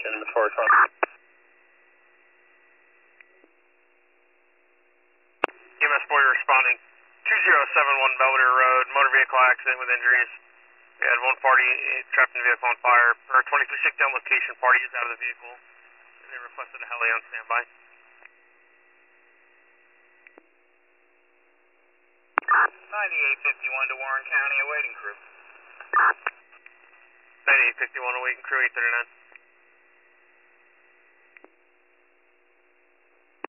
10 before 20. EMS Boyer responding. 2071 Belvedere Road, motor vehicle accident with injuries. We had one party trapped in the vehicle on fire. Our 23 shakedown location, party is out of the vehicle. They requested a heli on standby. 9851 to Warren County, awaiting crew. 9851 awaiting crew 839.